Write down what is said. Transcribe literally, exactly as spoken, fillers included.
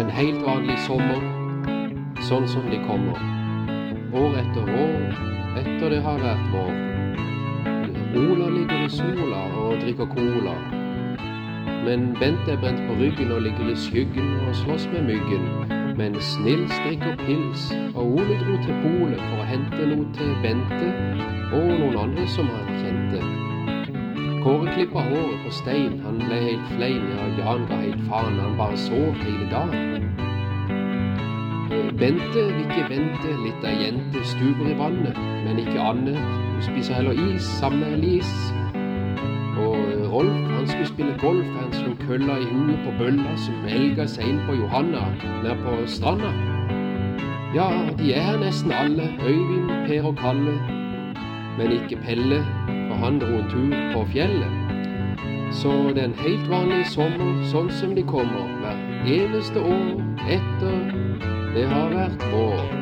En helt vanlig sommer, sånn som de kommer. År etter år, etter det har vært vår. Ola ligger i sola og drikker cola. Men Bente er brent på ryggen og ligger i skyggen og slåss med myggen. Mens Nils drikker pils, og Ole dro til polet for å hente noe til Bente og noen andre som han kjente. Kåre klippet håret på Stein, han ble helt flein, ja, Jan ga helt faen, han bare sov hele dagen. Bente vil ikke vente, litt av jente stuber i vannet, men ikke Anne, hun spiser heller is sammen med Lis. Og Rolf, han skulle spille golf, han slo kølla i huet på bølla som elga seg inn på Johanna, nær på stranda. Ja, de er her nesten alle, Øyvind, Per og Kalle, men ikke Pelle, for han dro en tur på fjellet. Så det er en helt vanlig sommer, sånn som de kommer, hver eneste år etter det har vært vår.